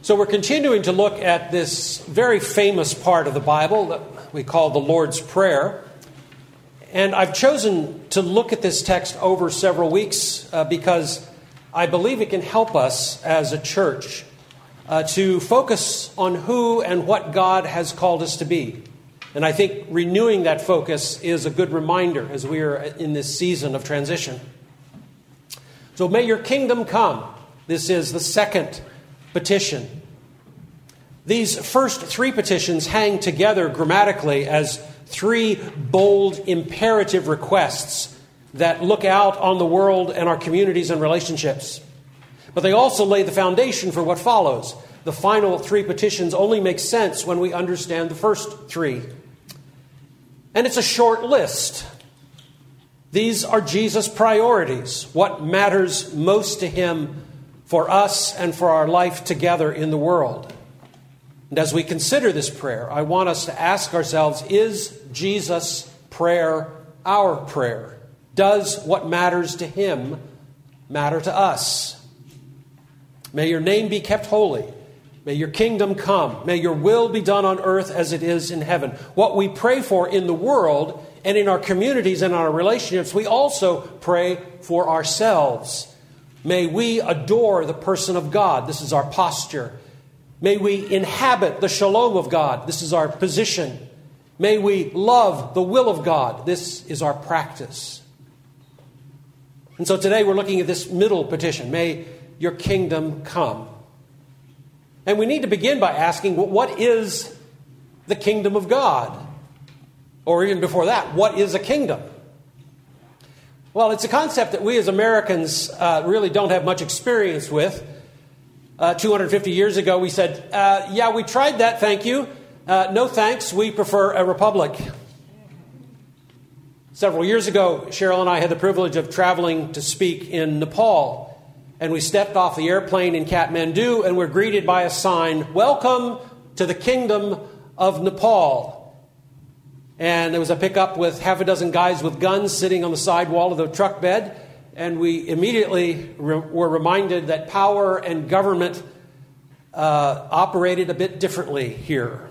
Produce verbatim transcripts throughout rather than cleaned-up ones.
So we're continuing to look at this very famous part of the Bible that we call the Lord's Prayer. And I've chosen to look at this text over several weeks uh, because I believe it can help us as a church uh, to focus on who and what God has called us to be. And I think renewing that focus is a good reminder as we are in this season of transition. So may your kingdom come. This is the second petition. These first three petitions hang together grammatically as three bold imperative requests that look out on the world and our communities and relationships. But they also lay the foundation for what follows. The final three petitions only make sense when we understand the first three. And it's a short list. These are Jesus' priorities, what matters most to him for us and for our life together in the world. And as we consider this prayer, I want us to ask ourselves, is Jesus' prayer our prayer? Does what matters to him matter to us? May your name be kept holy. May your kingdom come. May your will be done on earth as it is in heaven. What we pray for in the world and in our communities and our relationships, we also pray for ourselves. May we adore the person of God. This is our posture. May we inhabit the shalom of God. This is our position. May we love the will of God. This is our practice. And so today we're looking at this middle petition. May your kingdom come. And we need to begin by asking, well, what is the kingdom of God? Or even before that, what is a kingdom? Well, it's a concept that we as Americans uh, really don't have much experience with. Uh, two hundred fifty years ago, we said, uh, yeah, we tried that, thank you. Uh, no thanks, we prefer a republic. Several years ago, Cheryl and I had the privilege of traveling to speak in Nepal. And we stepped off the airplane in Kathmandu and were greeted by a sign, "Welcome to the Kingdom of Nepal." And there was a pickup with half a dozen guys with guns sitting on the side wall of the truck bed. And we immediately re- were reminded that power and government uh, operated a bit differently here.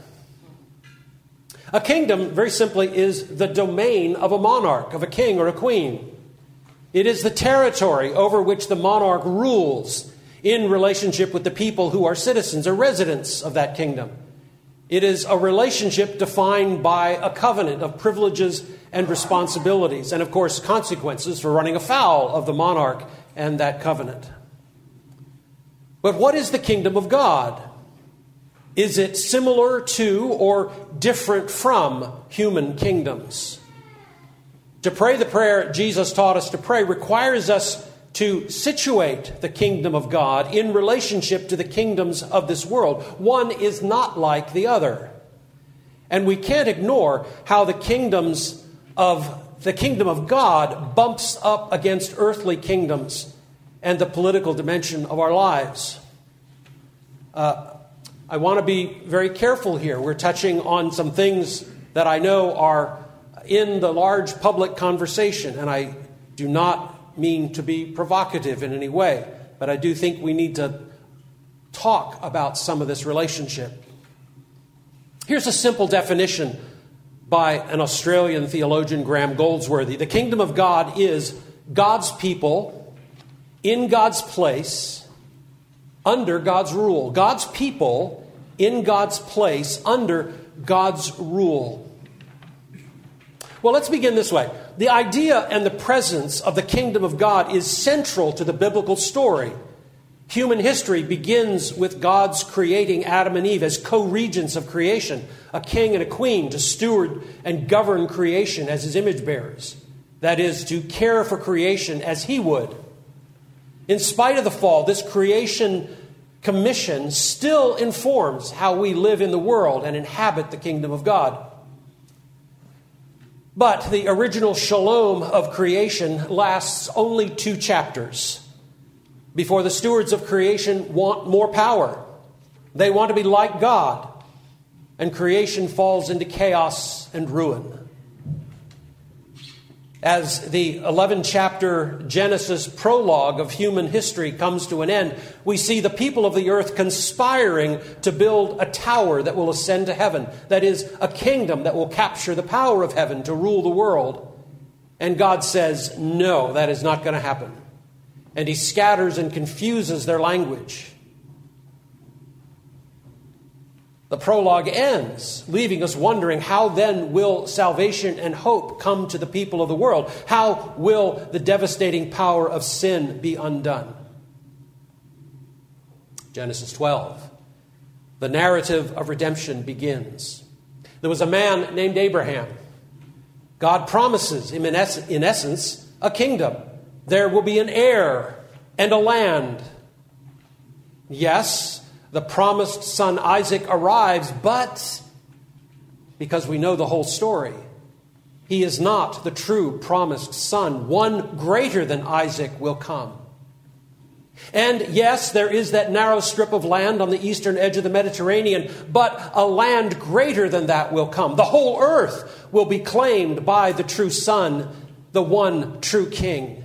A kingdom, very simply, is the domain of a monarch, of a king or a queen. It is the territory over which the monarch rules in relationship with the people who are citizens or residents of that kingdom. It is a relationship defined by a covenant of privileges and responsibilities, and of course consequences for running afoul of the monarch and that covenant. But what is the kingdom of God? Is it similar to or different from human kingdoms? To pray the prayer Jesus taught us to pray requires us to situate the kingdom of God in relationship to the kingdoms of this world. One is not like the other. And we can't ignore how the kingdoms of the kingdom of God bumps up against earthly kingdoms and the political dimension of our lives. Uh, I want to be very careful here. We're touching on some things that I know are in the large public conversation, and I do not mean to be provocative in any way, but I do think we need to talk about some of this relationship. Here's a simple definition by an Australian theologian, Graham Goldsworthy. The kingdom of God is God's people in God's place under God's rule. God's people in God's place under God's rule. Well, let's begin this way. The idea and the presence of the kingdom of God is central to the biblical story. Human history begins with God's creating Adam and Eve as co-regents of creation, a king and a queen to steward and govern creation as his image bearers. That is, to care for creation as he would. In spite of the fall, this creation commission still informs how we live in the world and inhabit the kingdom of God. But the original shalom of creation lasts only two chapters before the stewards of creation want more power. They want to be like God, and creation falls into chaos and ruin. As the eleven-chapter Genesis prologue of human history comes to an end, we see the people of the earth conspiring to build a tower that will ascend to heaven. That is, a kingdom that will capture the power of heaven to rule the world. And God says, no, that is not going to happen. And he scatters and confuses their language. The prologue ends, leaving us wondering, how then will salvation and hope come to the people of the world? How will the devastating power of sin be undone? Genesis twelve. The narrative of redemption begins. There was a man named Abraham. God promises him, in, es- in essence, a kingdom. There will be an heir and a land. Yes, the promised son Isaac arrives, but because we know the whole story, he is not the true promised son. One greater than Isaac will come. And yes, there is that narrow strip of land on the eastern edge of the Mediterranean, but a land greater than that will come. The whole earth will be claimed by the true son, the one true king.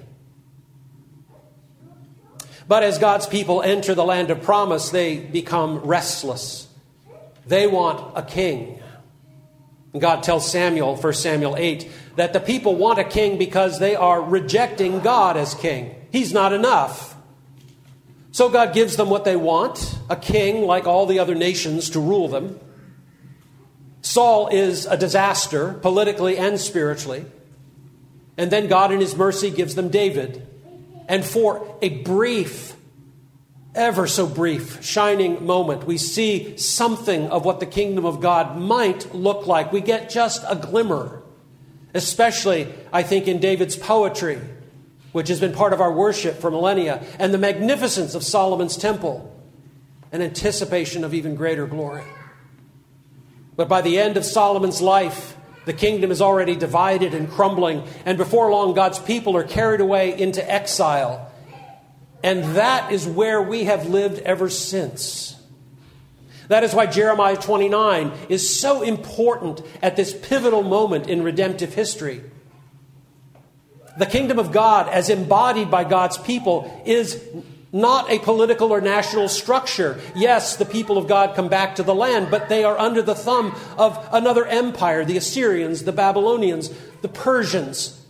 But as God's people enter the land of promise, they become restless. They want a king. God tells Samuel, First Samuel eight, that the people want a king because they are rejecting God as king. He's not enough. So God gives them what they want, a king like all the other nations to rule them. Saul is a disaster, politically and spiritually. And then God in his mercy gives them David. And for a brief, ever so brief, shining moment, we see something of what the kingdom of God might look like. We get just a glimmer, especially, I think, in David's poetry, which has been part of our worship for millennia, and the magnificence of Solomon's temple, an anticipation of even greater glory. But by the end of Solomon's life, the kingdom is already divided and crumbling, and before long, God's people are carried away into exile. And that is where we have lived ever since. That is why Jeremiah twenty-nine is so important at this pivotal moment in redemptive history. The kingdom of God, as embodied by God's people, is not a political or national structure. Yes, the people of God come back to the land, but they are under the thumb of another empire, the Assyrians, the Babylonians, the Persians.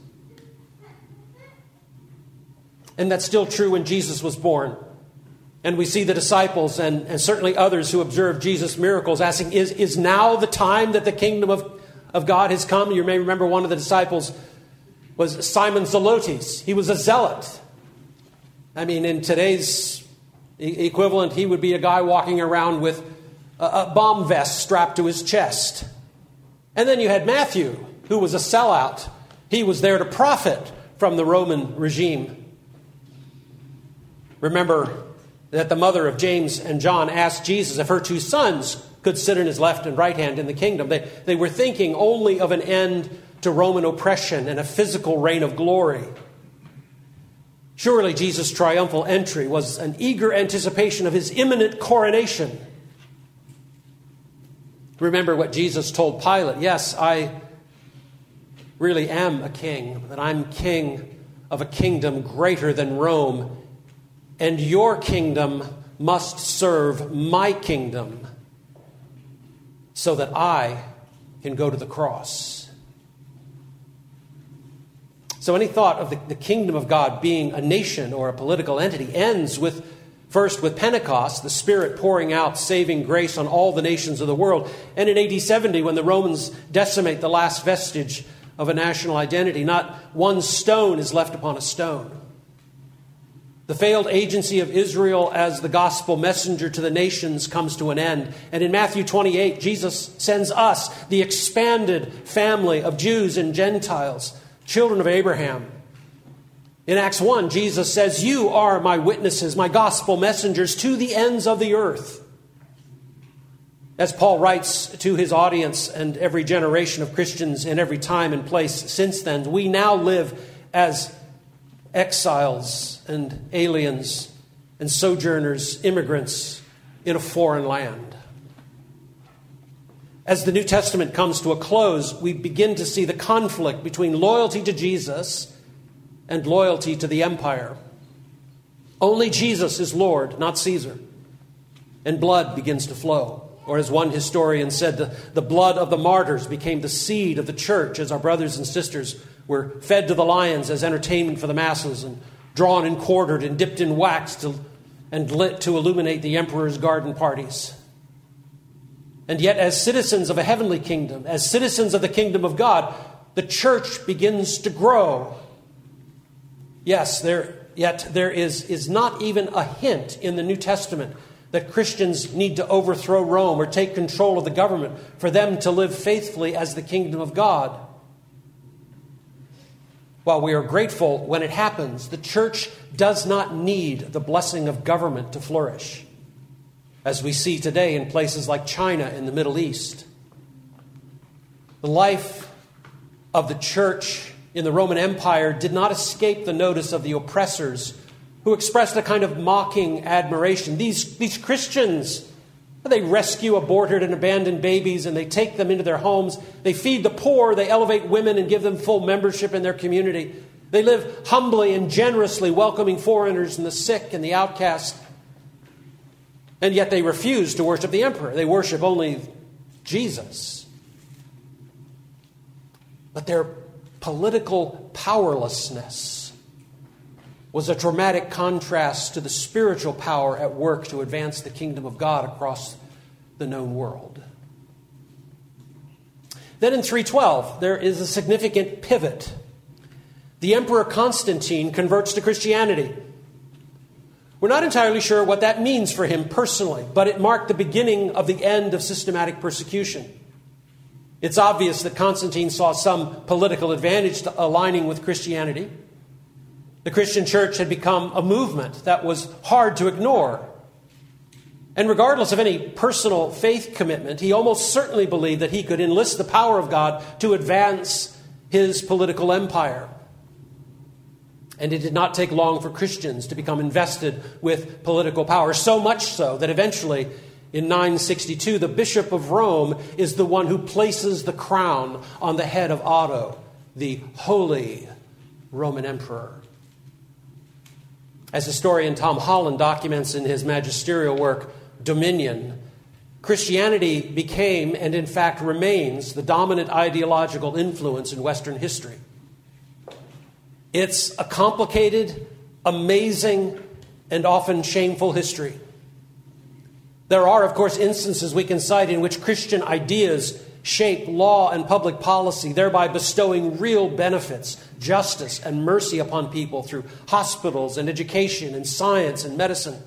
And that's still true when Jesus was born. And we see the disciples and, and certainly others who observed Jesus' miracles asking, is, is now the time that the kingdom of, of God has come? You may remember one of the disciples was Simon Zelotes. He was a zealot. I mean, in today's equivalent, he would be a guy walking around with a, a bomb vest strapped to his chest. And then you had Matthew, who was a sellout. He was there to profit from the Roman regime. Remember that the mother of James and John asked Jesus if her two sons could sit in his left and right hand in the kingdom. They, they were thinking only of an end to Roman oppression and a physical reign of glory. Surely Jesus' triumphal entry was an eager anticipation of his imminent coronation. Remember what Jesus told Pilate. Yes, I really am a king, that I'm king of a kingdom greater than Rome, and your kingdom must serve my kingdom so that I can go to the cross. So any thought of the, the kingdom of God being a nation or a political entity ends with, first with Pentecost, the Spirit pouring out saving grace on all the nations of the world. And in A D seventy, when the Romans decimate the last vestige of a national identity, not one stone is left upon a stone. The failed agency of Israel as the gospel messenger to the nations comes to an end. And in Matthew twenty-eight, Jesus sends us, the expanded family of Jews and Gentiles, children of Abraham. In Acts one, Jesus says, you are my witnesses, my gospel messengers to the ends of the earth. As Paul writes to his audience and every generation of Christians in every time and place since then, we now live as exiles and aliens and sojourners, immigrants in a foreign land. As the New Testament comes to a close, we begin to see the conflict between loyalty to Jesus and loyalty to the empire. Only Jesus is Lord, not Caesar. And blood begins to flow. Or as one historian said, the, the blood of the martyrs became the seed of the church as our brothers and sisters were fed to the lions as entertainment for the masses and drawn and quartered and dipped in wax to, and lit to illuminate the emperor's garden parties. And yet, as citizens of a heavenly kingdom, as citizens of the kingdom of God, the church begins to grow. Yes, there, yet there is, is not even a hint in the New Testament that Christians need to overthrow Rome or take control of the government for them to live faithfully as the kingdom of God. While we are grateful when it happens, the church does not need the blessing of government to flourish, as we see today in places like China and the Middle East. The life of the church in the Roman Empire did not escape the notice of the oppressors, who expressed a kind of mocking admiration. These, these Christians, they rescue aborted and abandoned babies and they take them into their homes. They feed the poor, they elevate women and give them full membership in their community. They live humbly and generously, welcoming foreigners and the sick and the outcast. And yet they refuse to worship the emperor. They worship only Jesus. But their political powerlessness was a dramatic contrast to the spiritual power at work to advance the kingdom of God across the known world. Then in three twelve, there is a significant pivot. The Emperor Constantine converts to Christianity. We're not entirely sure what that means for him personally, but it marked the beginning of the end of systematic persecution. It's obvious that Constantine saw some political advantage to aligning with Christianity. The Christian church had become a movement that was hard to ignore. And regardless of any personal faith commitment, he almost certainly believed that he could enlist the power of God to advance his political empire. And it did not take long for Christians to become invested with political power, so much so that eventually, in nine sixty-two, the Bishop of Rome is the one who places the crown on the head of Otto, the Holy Roman Emperor. As historian Tom Holland documents in his magisterial work, Dominion, Christianity became, and in fact remains, the dominant ideological influence in Western history. It's a complicated, amazing, and often shameful history. There are, of course, instances we can cite in which Christian ideas shape law and public policy, thereby bestowing real benefits, justice, and mercy upon people through hospitals and education and science and medicine.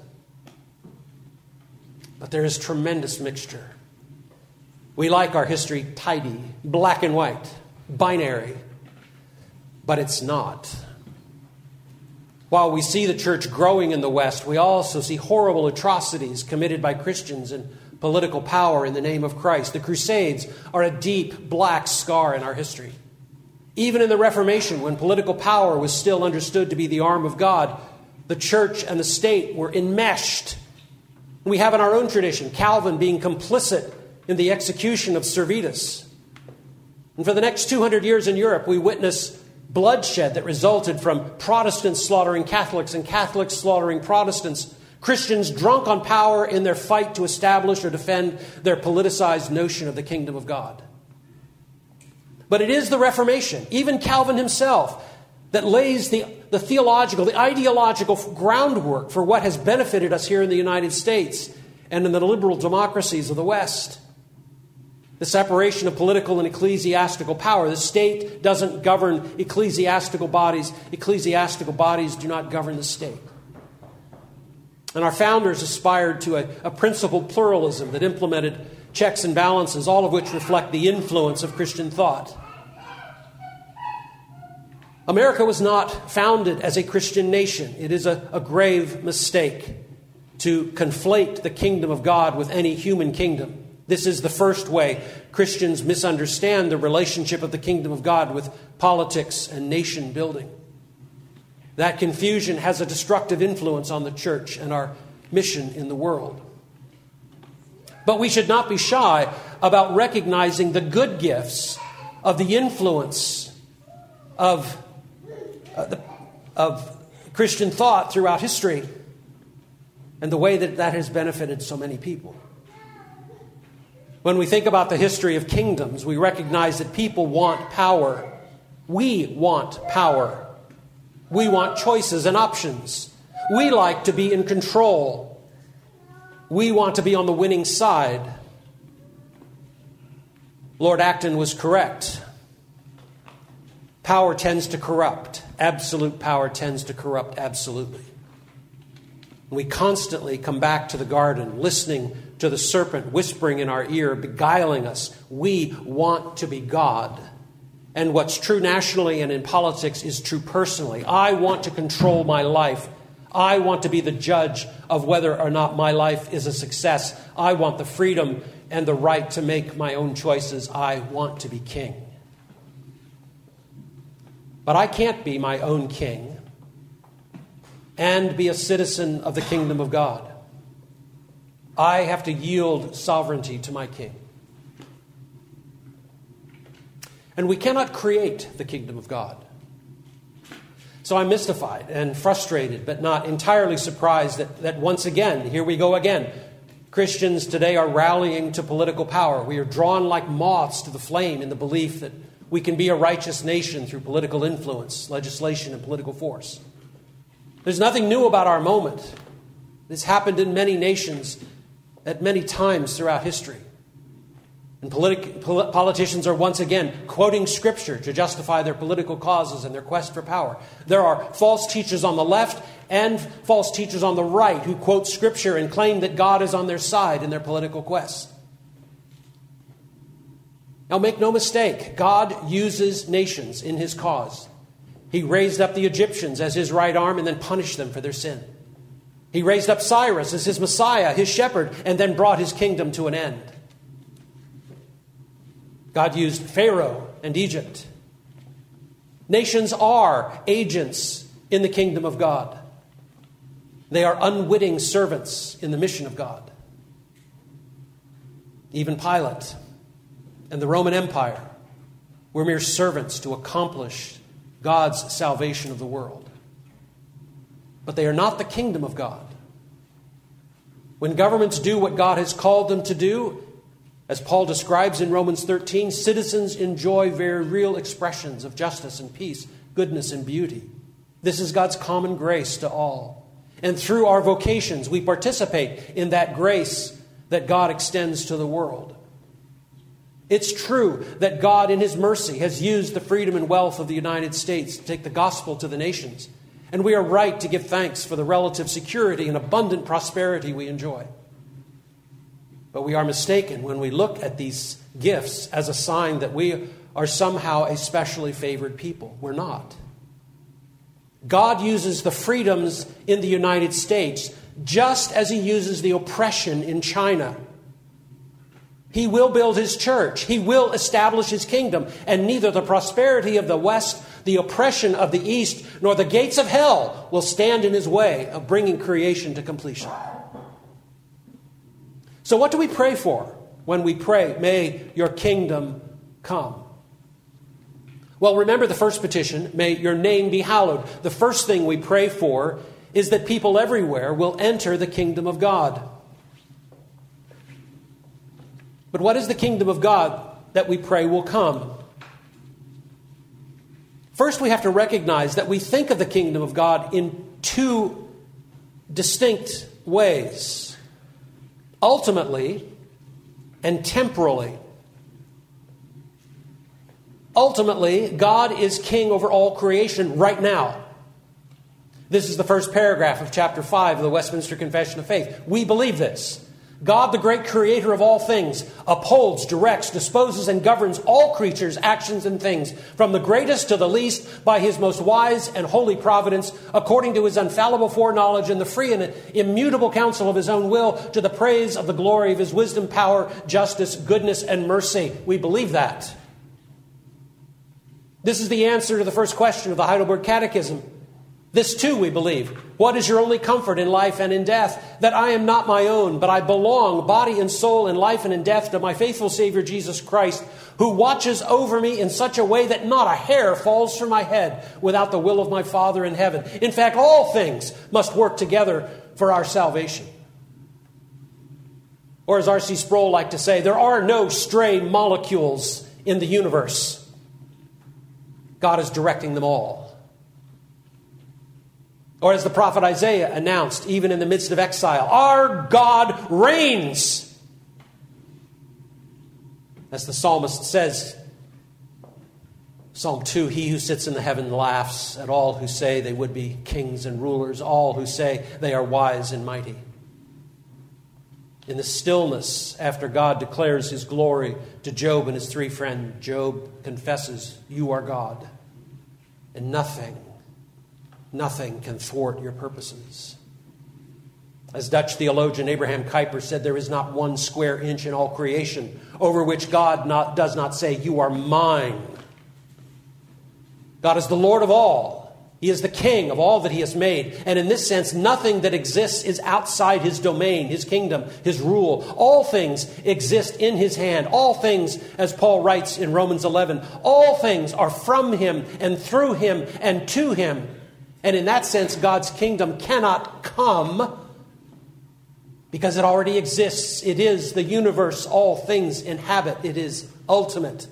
But there is tremendous mixture. We like our history tidy, black and white, binary, but it's not. While we see the church growing in the West, we also see horrible atrocities committed by Christians and political power in the name of Christ. The Crusades are a deep black scar in our history. Even in the Reformation, when political power was still understood to be the arm of God, the church and the state were enmeshed. We have in our own tradition Calvin being complicit in the execution of Servetus. And for the next two hundred years in Europe, we witness bloodshed that resulted from Protestants slaughtering Catholics and Catholics slaughtering Protestants. Christians drunk on power in their fight to establish or defend their politicized notion of the kingdom of God. But it is the Reformation, even Calvin himself, that lays the, the theological, the ideological groundwork for what has benefited us here in the United States and in the liberal democracies of the West. The separation of political and ecclesiastical power. The state doesn't govern ecclesiastical bodies. Ecclesiastical bodies do not govern the state. And our founders aspired to a, a principled pluralism that implemented checks and balances, all of which reflect the influence of Christian thought. America was not founded as a Christian nation. It is a, a grave mistake to conflate the kingdom of God with any human kingdom. This is the first way Christians misunderstand the relationship of the kingdom of God with politics and nation building. That confusion has a destructive influence on the church and our mission in the world. But we should not be shy about recognizing the good gifts of the influence of, uh, the, of Christian thought throughout history and the way that that has benefited so many people. When we think about the history of kingdoms, we recognize that people want power. We want power. We want choices and options. We like to be in control. We want to be on the winning side. Lord Acton was correct. Power tends to corrupt. Absolute power tends to corrupt absolutely. We constantly come back to the garden, listening to the serpent whispering in our ear, beguiling us. We want to be God. And what's true nationally and in politics is true personally. I want to control my life. I want to be the judge of whether or not my life is a success. I want the freedom and the right to make my own choices. I want to be king. But I can't be my own king and be a citizen of the kingdom of God. I have to yield sovereignty to my king. And we cannot create the kingdom of God. So I'm mystified and frustrated, but not entirely surprised that, that once again, here we go again. Christians today are rallying to political power. We are drawn like moths to the flame in the belief that we can be a righteous nation through political influence, legislation, and political force. There's nothing new about our moment. This happened in many nations at many times throughout history. And politi- pol- politicians are once again quoting Scripture to justify their political causes and their quest for power. There are false teachers on the left and false teachers on the right who quote Scripture and claim that God is on their side in their political quest. Now, make no mistake, God uses nations in his cause. He raised up the Egyptians as his right arm and then punished them for their sin. He raised up Cyrus as his Messiah, his shepherd, and then brought his kingdom to an end. God used Pharaoh and Egypt. Nations are agents in the kingdom of God. They are unwitting servants in the mission of God. Even Pilate and the Roman Empire were mere servants to accomplish God's salvation of the world. But they are not the kingdom of God. When governments do what God has called them to do, as Paul describes in Romans thirteen, citizens enjoy very real expressions of justice and peace, goodness and beauty. This is God's common grace to all. And through our vocations, we participate in that grace that God extends to the world. It's true that God, in his mercy, has used the freedom and wealth of the United States to take the gospel to the nations. And we are right to give thanks for the relative security and abundant prosperity we enjoy. But we are mistaken when we look at these gifts as a sign that we are somehow a specially favored people. We're not. God uses the freedoms in the United States just as he uses the oppression in China. He will build his church. He will establish his kingdom. And neither the prosperity of the West, the oppression of the East, nor the gates of hell will stand in his way of bringing creation to completion. So what do we pray for when we pray, may your kingdom come? Well, remember the first petition, may your name be hallowed. The first thing we pray for is that people everywhere will enter the kingdom of God. But what is the kingdom of God that we pray will come? First, we have to recognize that we think of the kingdom of God in two distinct ways. Ultimately and temporally. Ultimately, God is king over all creation right now. This is the first paragraph of chapter five of the Westminster Confession of Faith. We believe this. God, the great creator of all things, upholds, directs, disposes, and governs all creatures, actions, and things, from the greatest to the least, by his most wise and holy providence, according to his infallible foreknowledge and the free and immutable counsel of his own will, to the praise of the glory of his wisdom, power, justice, goodness, and mercy. We believe that. This is the answer to the first question of the Heidelberg Catechism. This too we believe. What is your only comfort in life and in death? That I am not my own, but I belong, body and soul, in life and in death, to my faithful Savior Jesus Christ, who watches over me in such a way that not a hair falls from my head without the will of my Father in heaven. In fact, all things must work together for our salvation. Or as R C Sproul liked to say, there are no stray molecules in the universe. God is directing them all. Or as the prophet Isaiah announced, even in the midst of exile, our God reigns. As the psalmist says, Psalm two, he who sits in the heaven laughs at all who say they would be kings and rulers, all who say they are wise and mighty. In the stillness, after God declares his glory to Job and his three friends, Job confesses, you are God, and nothing, nothing can thwart your purposes. As Dutch theologian Abraham Kuyper said, there is not one square inch in all creation over which God not, does not say, you are mine. God is the Lord of all. He is the king of all that he has made. And in this sense, nothing that exists is outside his domain, his kingdom, his rule. All things exist in his hand. All things, as Paul writes in Romans eleven, all things are from him and through him and to him. And in that sense, God's kingdom cannot come because it already exists. It is the universe all things inhabit. It is ultimate.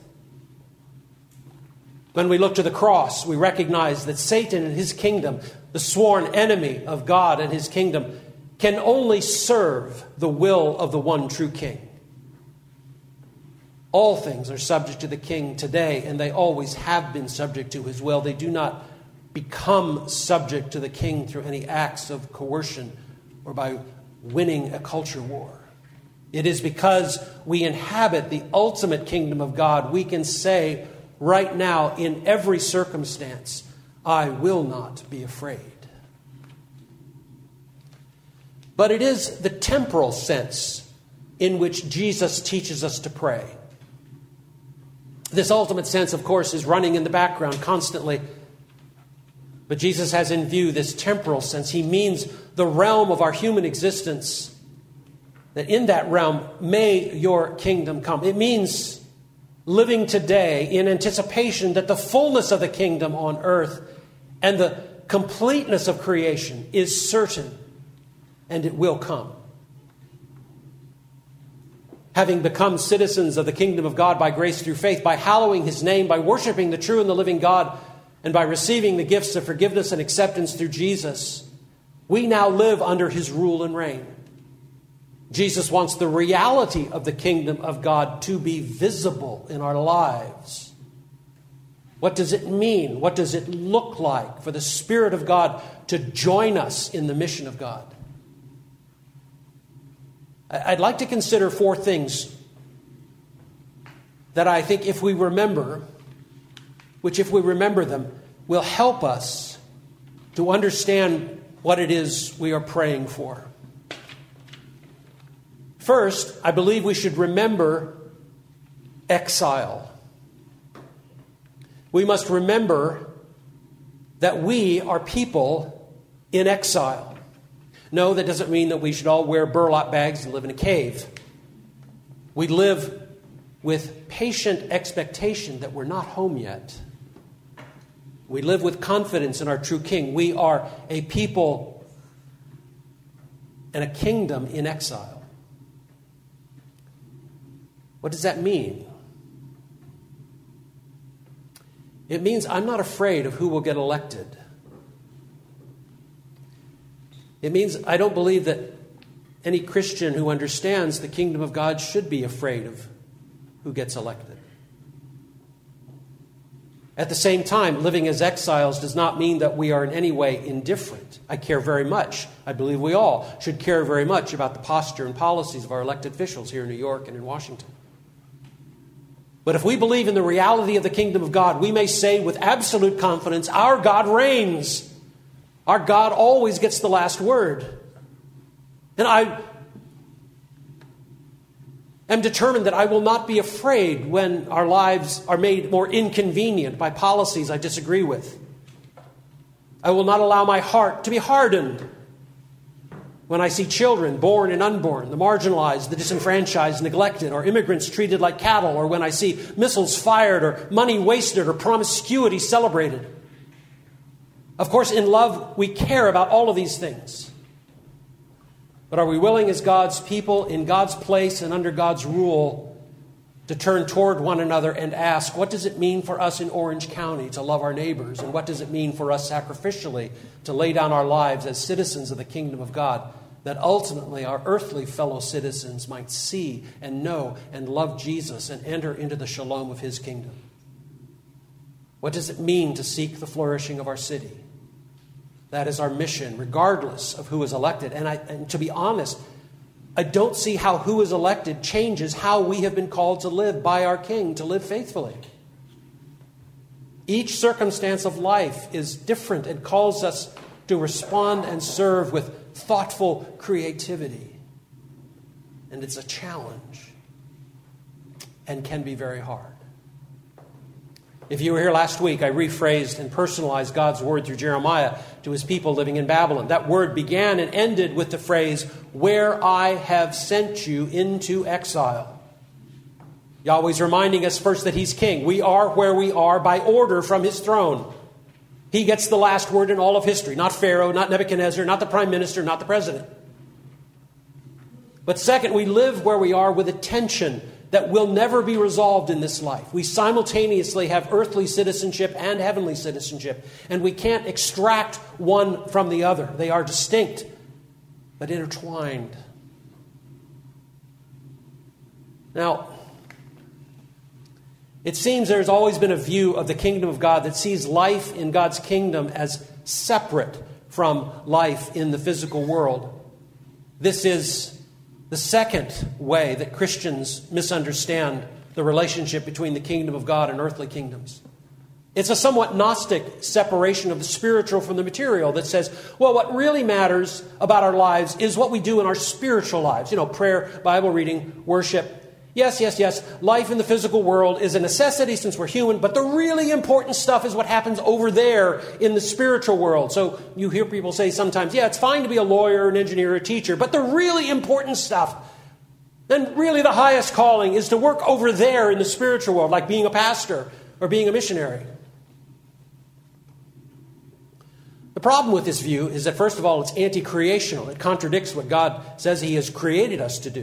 When we look to the cross, we recognize that Satan and his kingdom, the sworn enemy of God and his kingdom, can only serve the will of the one true king. All things are subject to the king today, and they always have been subject to his will. They do not become subject to the king through any acts of coercion or by winning a culture war. It is because we inhabit the ultimate kingdom of God, we can say right now, in every circumstance, I will not be afraid. But it is the temporal sense in which Jesus teaches us to pray. This ultimate sense, of course, is running in the background constantly. But Jesus has in view this temporal sense. He means the realm of our human existence. That in that realm, may your kingdom come. It means living today in anticipation that the fullness of the kingdom on earth and the completeness of creation is certain, and it will come. Having become citizens of the kingdom of God by grace through faith, by hallowing his name, by worshiping the true and the living God, and by receiving the gifts of forgiveness and acceptance through Jesus, we now live under his rule and reign. Jesus wants the reality of the kingdom of God to be visible in our lives. What does it mean? What does it look like for the Spirit of God to join us in the mission of God? I'd like to consider four things that I think if we remember, which if we remember them, will help us to understand what it is we are praying for. First, I believe we should remember exile. We must remember that we are people in exile. No, that doesn't mean that we should all wear burlap bags and live in a cave. We live with patient expectation that we're not home yet. We live with confidence in our true King. We are a people and a kingdom in exile. What does that mean? It means I'm not afraid of who will get elected. It means I don't believe that any Christian who understands the kingdom of God should be afraid of who gets elected. At the same time, living as exiles does not mean that we are in any way indifferent. I care very much. I believe we all should care very much about the posture and policies of our elected officials here in New York and in Washington. But if we believe in the reality of the kingdom of God, we may say with absolute confidence, our God reigns. Our God always gets the last word. And I am determined that I will not be afraid when our lives are made more inconvenient by policies I disagree with. I will not allow my heart to be hardened when I see children, born and unborn, the marginalized, the disenfranchised, neglected, or immigrants treated like cattle, or when I see missiles fired, or money wasted, or promiscuity celebrated. Of course, in love, we care about all of these things. But are we willing as God's people, in God's place and under God's rule, to turn toward one another and ask, what does it mean for us in Orange County to love our neighbors? And what does it mean for us sacrificially to lay down our lives as citizens of the kingdom of God, that ultimately our earthly fellow citizens might see and know and love Jesus and enter into the shalom of his kingdom? What does it mean to seek the flourishing of our city? That is our mission, regardless of who is elected. And, I, and to be honest, I don't see how who is elected changes how we have been called to live by our King, to live faithfully. Each circumstance of life is different and calls us to respond and serve with thoughtful creativity. And it's a challenge and can be very hard. If you were here last week, I rephrased and personalized God's word through Jeremiah to his people living in Babylon. That word began and ended with the phrase, where I have sent you into exile. Yahweh's reminding us first that he's king. We are where we are by order from his throne. He gets the last word in all of history, not Pharaoh, not Nebuchadnezzar, not the prime minister, not the president. But second, we live where we are with a tension that will never be resolved in this life. We simultaneously have earthly citizenship and heavenly citizenship, and we can't extract one from the other. They are distinct, but intertwined. Now, it seems there's always been a view of the kingdom of God that sees life in God's kingdom as separate from life in the physical world. This is the second way that Christians misunderstand the relationship between the kingdom of God and earthly kingdoms. It's a somewhat Gnostic separation of the spiritual from the material that says, well, what really matters about our lives is what we do in our spiritual lives. You know, prayer, Bible reading, worship. Yes, yes, yes. Life in the physical world is a necessity since we're human, but the really important stuff is what happens over there in the spiritual world. So you hear people say sometimes, yeah, it's fine to be a lawyer, an engineer, a teacher, but the really important stuff, then really the highest calling is to work over there in the spiritual world, like being a pastor or being a missionary. The problem with this view is that, first of all, it's anti-creational. It contradicts what God says he has created us to do.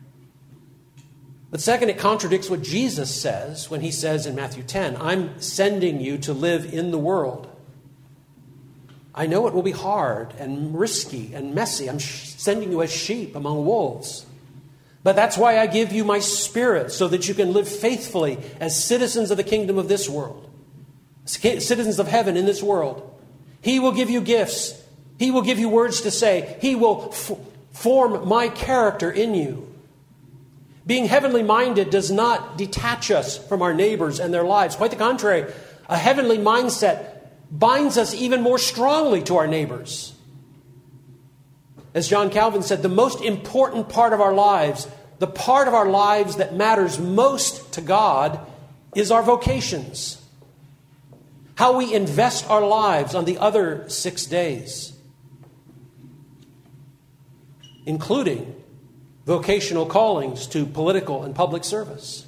But second, it contradicts what Jesus says when he says in Matthew ten, I'm sending you to live in the world. I know it will be hard and risky and messy. I'm sh- sending you as sheep among wolves. But that's why I give you my Spirit, so that you can live faithfully as citizens of the kingdom of this world, citizens of heaven in this world. He will give you gifts. He will give you words to say. He will f- form my character in you. Being heavenly minded does not detach us from our neighbors and their lives. Quite the contrary, a heavenly mindset binds us even more strongly to our neighbors. As John Calvin said, the most important part of our lives, the part of our lives that matters most to God, is our vocations. How we invest our lives on the other six days, including vocational callings to political and public service.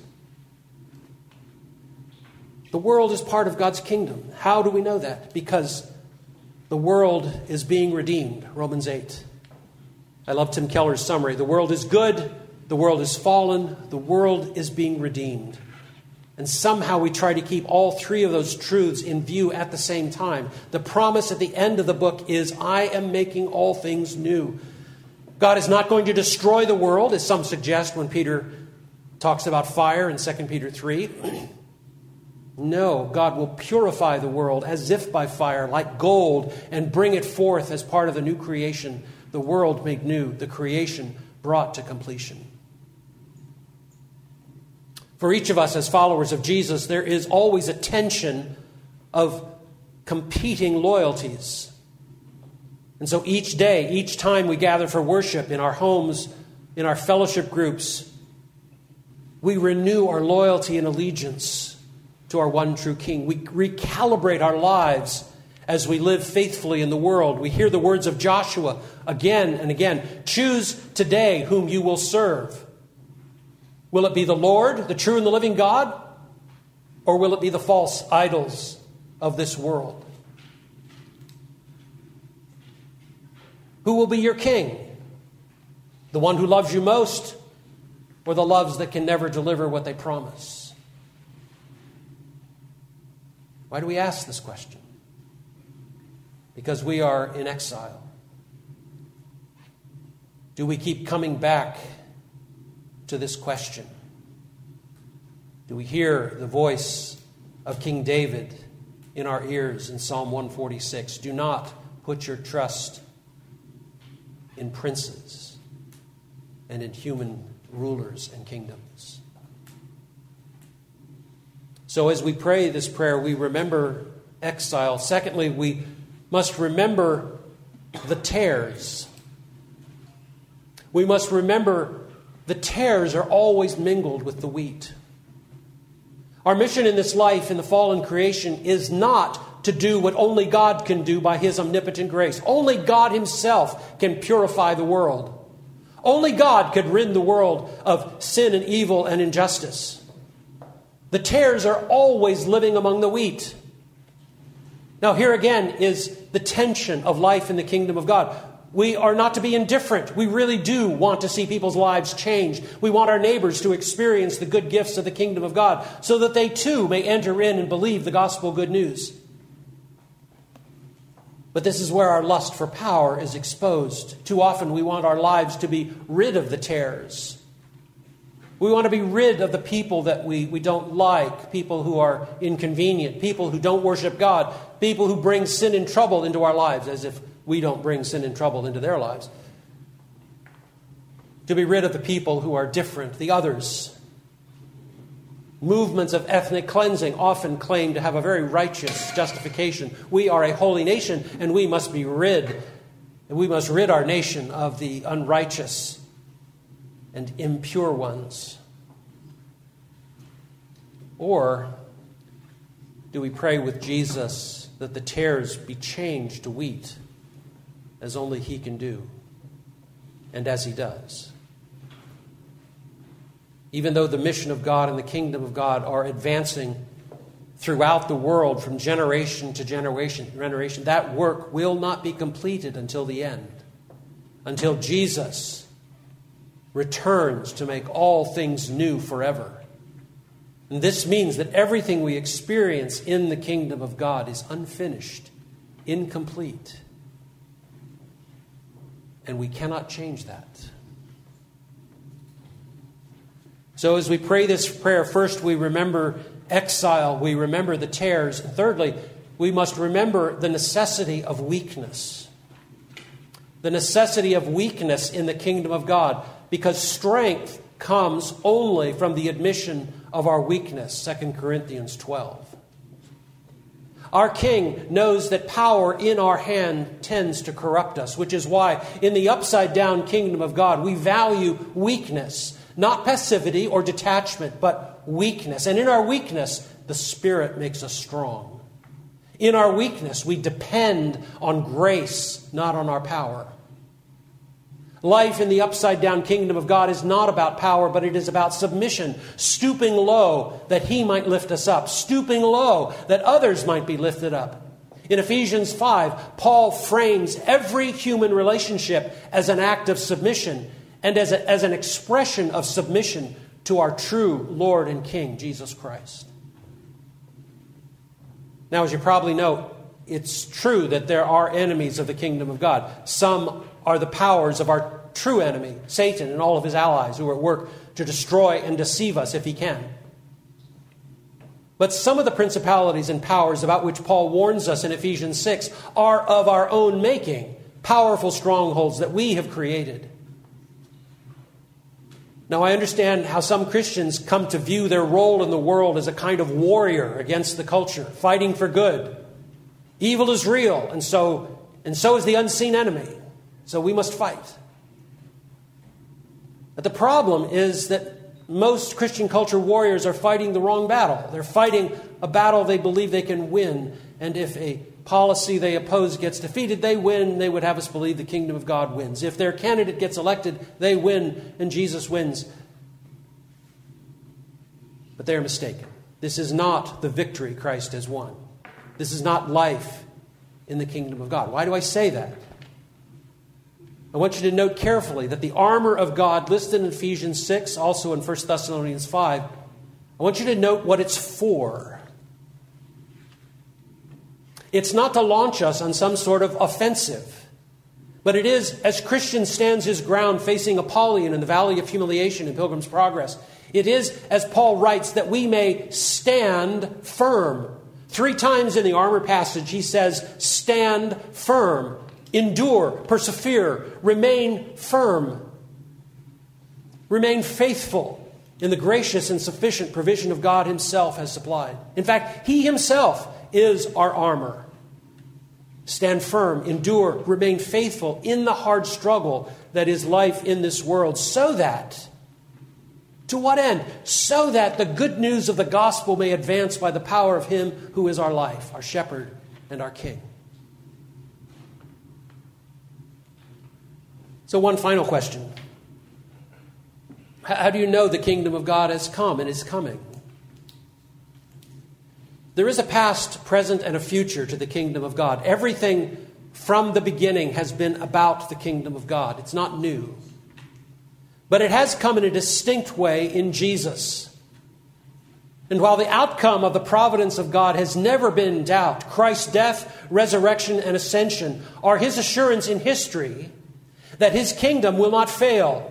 The world is part of God's kingdom. How do we know that? Because the world is being redeemed. Romans eight. I love Tim Keller's summary. The world is good. The world is fallen. The world is being redeemed. And somehow we try to keep all three of those truths in view at the same time. The promise at the end of the book is, I am making all things new. God is not going to destroy the world, as some suggest when Peter talks about fire in Second Peter three. No, God will purify the world as if by fire, like gold, and bring it forth as part of the new creation, the world made new, the creation brought to completion. For each of us as followers of Jesus, there is always a tension of competing loyalties. And so each day, each time we gather for worship in our homes, in our fellowship groups, we renew our loyalty and allegiance to our one true King. We recalibrate our lives as we live faithfully in the world. We hear the words of Joshua again and again. Choose today whom you will serve. Will it be the Lord, the true and the living God? Or will it be the false idols of this world? Who will be your king? The one who loves you most, or the loves that can never deliver what they promise? Why do we ask this question? Because we are in exile. Do we keep coming back to this question? Do we hear the voice of King David in our ears in Psalm one forty-six? Do not put your trust in princes and in human rulers and kingdoms. So as we pray this prayer, we remember exile. Secondly, we must remember the tares. We must remember the tares are always mingled with the wheat. Our mission in this life, in the fallen creation, is not to do what only God can do by His omnipotent grace. Only God Himself can purify the world. Only God could rid the world of sin and evil and injustice. The tares are always living among the wheat. Now, here again is the tension of life in the kingdom of God. We are not to be indifferent. We really do want to see people's lives change. We want our neighbors to experience the good gifts of the kingdom of God so that they too may enter in and believe the gospel good news. But this is where our lust for power is exposed. Too often we want our lives to be rid of the tares. We want to be rid of the people that we, we don't like, people who are inconvenient, people who don't worship God, people who bring sin and trouble into our lives, as if we don't bring sin and trouble into their lives. To be rid of the people who are different, the others. Movements of ethnic cleansing often claim to have a very righteous justification. We are a holy nation, and we must be rid, and we must rid our nation of the unrighteous and impure ones. Or do we pray with Jesus that the tares be changed to wheat, as only He can do, and as He does? Even though the mission of God and the kingdom of God are advancing throughout the world from generation to generation, generation, that work will not be completed until the end, until Jesus returns to make all things new forever. And this means that everything we experience in the kingdom of God is unfinished, incomplete. And we cannot change that. So as we pray this prayer, first we remember exile, we remember the tares. And thirdly, we must remember the necessity of weakness. The necessity of weakness in the kingdom of God, because strength comes only from the admission of our weakness, Second Corinthians twelve. Our King knows that power in our hand tends to corrupt us, which is why in the upside-down kingdom of God, we value weakness, not passivity or detachment, but weakness. And in our weakness, the Spirit makes us strong. In our weakness, we depend on grace, not on our power. Life in the upside-down kingdom of God is not about power, but it is about submission, stooping low that He might lift us up, stooping low that others might be lifted up. In Ephesians five, Paul frames every human relationship as an act of submission and as, a, as an expression of submission to our true Lord and King, Jesus Christ. Now, as you probably know, it's true that there are enemies of the kingdom of God. Some are the powers of our true enemy, Satan and all of his allies, who are at work to destroy and deceive us if he can. But some of the principalities and powers about which Paul warns us in Ephesians six are of our own making, powerful strongholds that we have created. Now, I understand how some Christians come to view their role in the world as a kind of warrior against the culture, fighting for good. Evil is real, and so, and so is the unseen enemy. So we must fight. But the problem is that most Christian culture warriors are fighting the wrong battle. They're fighting a battle they believe they can win. And if a policy they oppose gets defeated, they win. They would have us believe the kingdom of God wins. If their candidate gets elected, they win and Jesus wins. But they're mistaken. This is not the victory Christ has won. This is not life in the kingdom of God. Why do I say that? I want you to note carefully that the armor of God listed in Ephesians six, also in First Thessalonians five, I want you to note what it's for. It's not to launch us on some sort of offensive, but it is, as Christian stands his ground facing Apollyon in the Valley of Humiliation in Pilgrim's Progress, it is, as Paul writes, that we may stand firm. Three times in the armor passage he says, stand firm, endure, persevere, remain firm, remain faithful in the gracious and sufficient provision of God himself has supplied. In fact, he himself is our armor. Stand firm, endure, remain faithful in the hard struggle that is life in this world, so that, to what end? So that the good news of the gospel may advance by the power of him who is our life, our shepherd and our king. So one final question. How do you know the kingdom of God has come and is coming? There is a past, present, and a future to the kingdom of God. Everything from the beginning has been about the kingdom of God. It's not new. But it has come in a distinct way in Jesus. And while the outcome of the providence of God has never been in doubt, Christ's death, resurrection, and ascension are his assurance in history that his kingdom will not fail.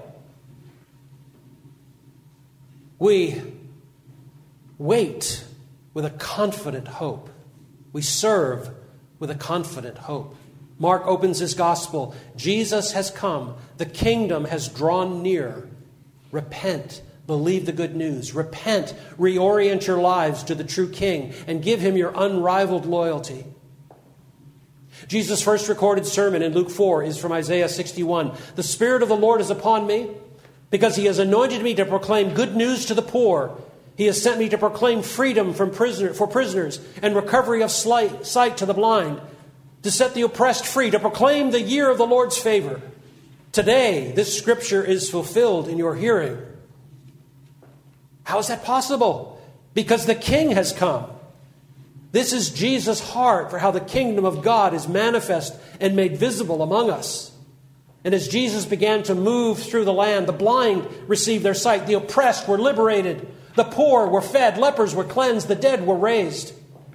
We wait with a confident hope. We serve with a confident hope. Mark opens his gospel. Jesus has come. The kingdom has drawn near. Repent. Believe the good news. Repent. Reorient your lives to the true King and give him your unrivaled loyalty. Jesus' first recorded sermon in Luke four is from Isaiah sixty-one. The Spirit of the Lord is upon me because he has anointed me to proclaim good news to the poor. He has sent me to proclaim freedom from prisoner, for prisoners and recovery of sight, sight to the blind, to set the oppressed free, to proclaim the year of the Lord's favor. Today, this scripture is fulfilled in your hearing. How is that possible? Because the King has come. This is Jesus' heart for how the kingdom of God is manifest and made visible among us. And as Jesus began to move through the land, the blind received their sight, the oppressed were liberated, the poor were fed, lepers were cleansed, the dead were raised.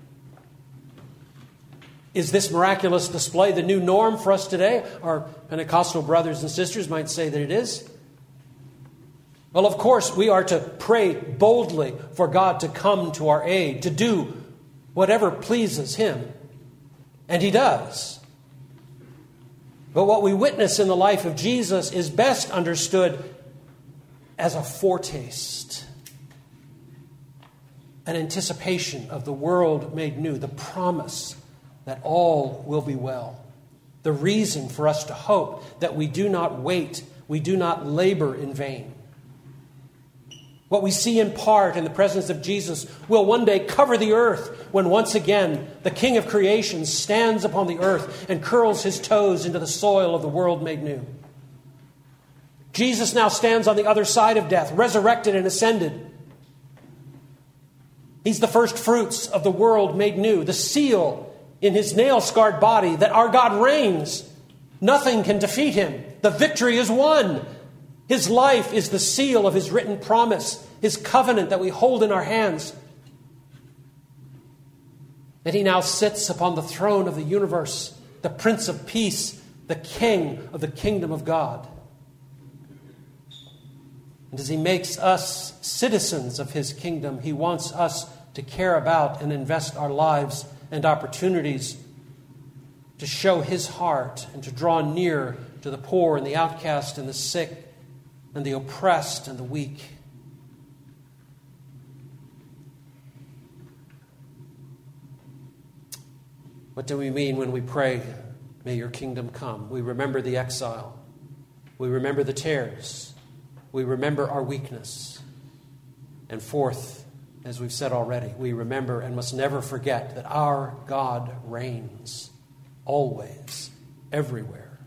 Is this miraculous display the new norm for us today? Our Pentecostal brothers and sisters might say that it is. Well, of course, we are to pray boldly for God to come to our aid, to do whatever pleases him. And he does. But what we witness in the life of Jesus is best understood as a foretaste, an anticipation of the world made new, the promise that all will be well, the reason for us to hope that we do not wait, we do not labor in vain. What we see in part in the presence of Jesus will one day cover the earth when once again the King of creation stands upon the earth and curls his toes into the soil of the world made new. Jesus now stands on the other side of death, resurrected and ascended. He's the first fruits of the world made new, the seal in his nail-scarred body that our God reigns. Nothing can defeat him. The victory is won. His life is the seal of his written promise, his covenant that we hold in our hands. And he now sits upon the throne of the universe, the Prince of Peace, the King of the kingdom of God. And as he makes us citizens of his kingdom, he wants us to care about and invest our lives and opportunities to show his heart and to draw near to the poor and the outcast and the sick and the oppressed and the weak. What do we mean when we pray, may your kingdom come? We remember the exile. We remember the tares. We remember our weakness. And fourth, As we've said already, we remember and must never forget that our God reigns always, everywhere.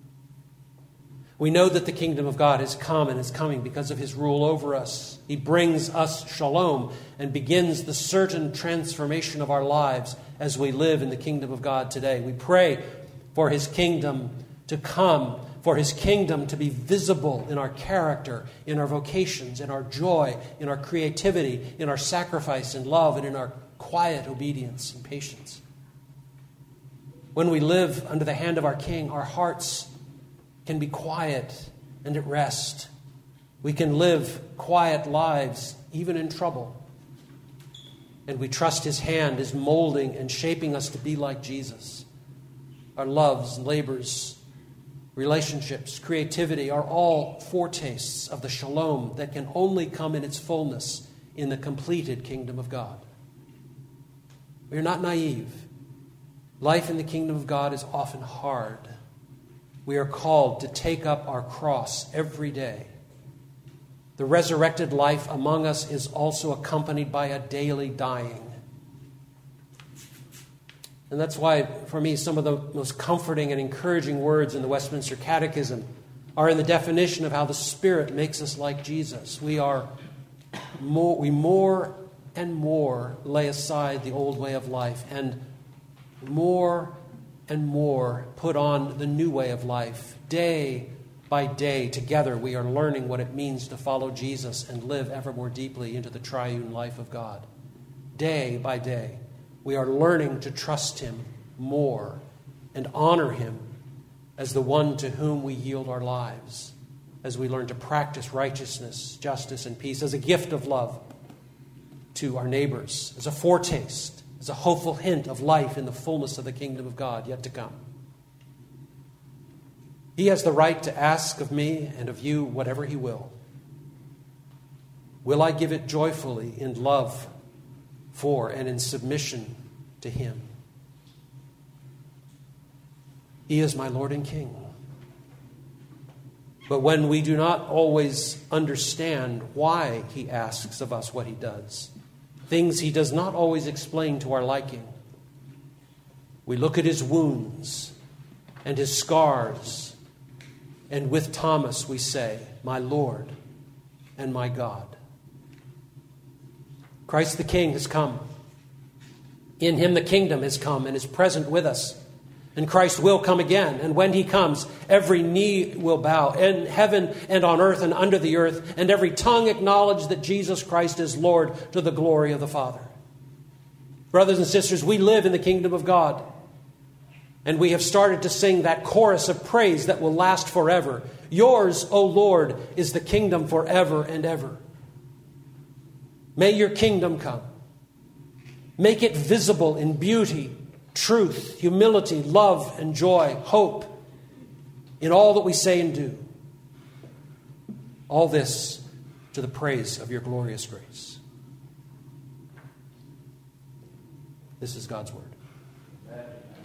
We know that the kingdom of God has come and is coming because of his rule over us. He brings us shalom and begins the certain transformation of our lives as we live in the kingdom of God today. We pray for his kingdom to come, for his kingdom to be visible in our character, in our vocations, in our joy, in our creativity, in our sacrifice and love, and in our quiet obedience and patience. When we live under the hand of our King, our hearts can be quiet and at rest. We can live quiet lives, even in trouble. And we trust his hand is molding and shaping us to be like Jesus. Our loves, labors, relationships, creativity are all foretastes of the shalom that can only come in its fullness in the completed kingdom of God. We are not naive. Life in the kingdom of God is often hard. We are called to take up our cross every day. The resurrected life among us is also accompanied by a daily dying. And that's why, for me, some of the most comforting and encouraging words in the Westminster Catechism are in the definition of how the Spirit makes us like Jesus. We are more, we more and more lay aside the old way of life, and more and more put on the new way of life. Day by day, together, we are learning what it means to follow Jesus and live ever more deeply into the triune life of God. Day by day, we are learning to trust him more and honor him as the one to whom we yield our lives, as we learn to practice righteousness, justice, and peace as a gift of love to our neighbors, as a foretaste, as a hopeful hint of life in the fullness of the kingdom of God yet to come. He has the right to ask of me and of you whatever he will. Will I give it joyfully in love for and in submission to him? He is my Lord and King. But when we do not always understand why he asks of us what he does, things he does not always explain to our liking, we look at his wounds and his scars, and with Thomas we say, my Lord and my God. Christ the King has come. In him the kingdom has come and is present with us. And Christ will come again. And when he comes, every knee will bow in heaven and on earth and under the earth, and every tongue acknowledge that Jesus Christ is Lord, to the glory of the Father. Brothers and sisters, we live in the kingdom of God. And we have started to sing that chorus of praise that will last forever. Yours, O Lord, is the kingdom forever and ever. May your kingdom come. Make it visible in beauty, truth, humility, love, and joy, hope, in all that we say and do. All this to the praise of your glorious grace. This is God's word.